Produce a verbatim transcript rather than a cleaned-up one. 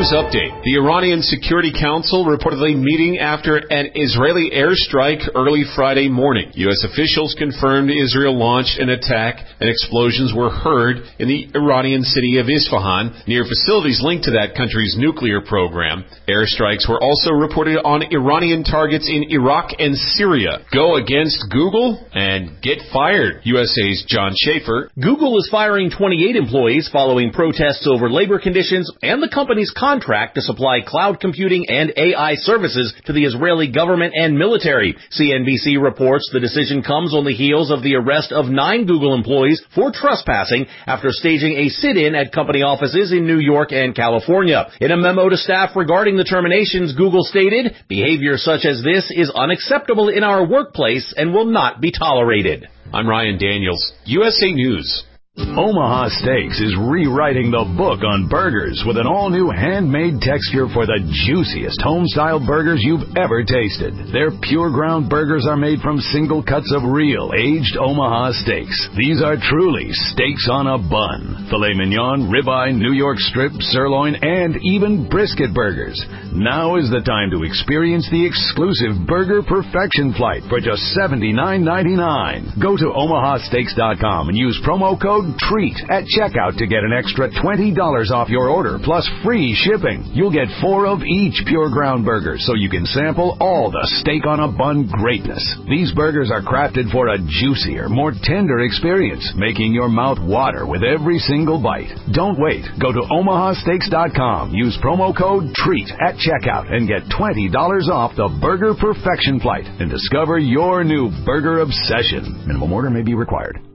News update. The Iranian Security Council reportedly meeting after an Israeli airstrike early Friday morning. U S officials confirmed Israel launched an attack and explosions were heard in the Iranian city of Isfahan near facilities linked to that country's nuclear program. Airstrikes were also reported on Iranian targets in Iraq and Syria. Go against Google and get fired. U S A's John Schaefer. Google is firing twenty-eight employees following protests over labor conditions and the company's contract to supply cloud computing and A I services to the Israeli government and military. C N B C reports the decision comes on the heels of the arrest of nine Google employees for trespassing after staging a sit-in at company offices in New York and California. In a memo to staff regarding the terminations, Google stated, "Behavior such as this is unacceptable in our workplace and will not be tolerated." I'm Ryan Daniels, U S A News. Omaha Steaks is rewriting the book on burgers with an all-new handmade texture for the juiciest home-style burgers you've ever tasted. Their pure ground burgers are made from single cuts of real, aged Omaha steaks. These are truly steaks on a bun. Filet mignon, ribeye, New York strip, sirloin, and even brisket burgers. Now is the time to experience the exclusive Burger Perfection Flight for just seventy-nine ninety-nine. Go to omaha steaks dot com and use promo code TREAT at checkout to get an extra twenty dollars off your order plus free shipping. You'll get four of each pure ground burger so you can sample all the steak on a bun greatness. These burgers are crafted for a juicier, more tender experience, making your mouth water with every single bite. Don't wait. Go to omaha steaks dot com. Use promo code TREAT at checkout and get twenty dollars off the Burger Perfection Flight and discover your new burger obsession. Minimum order may be required.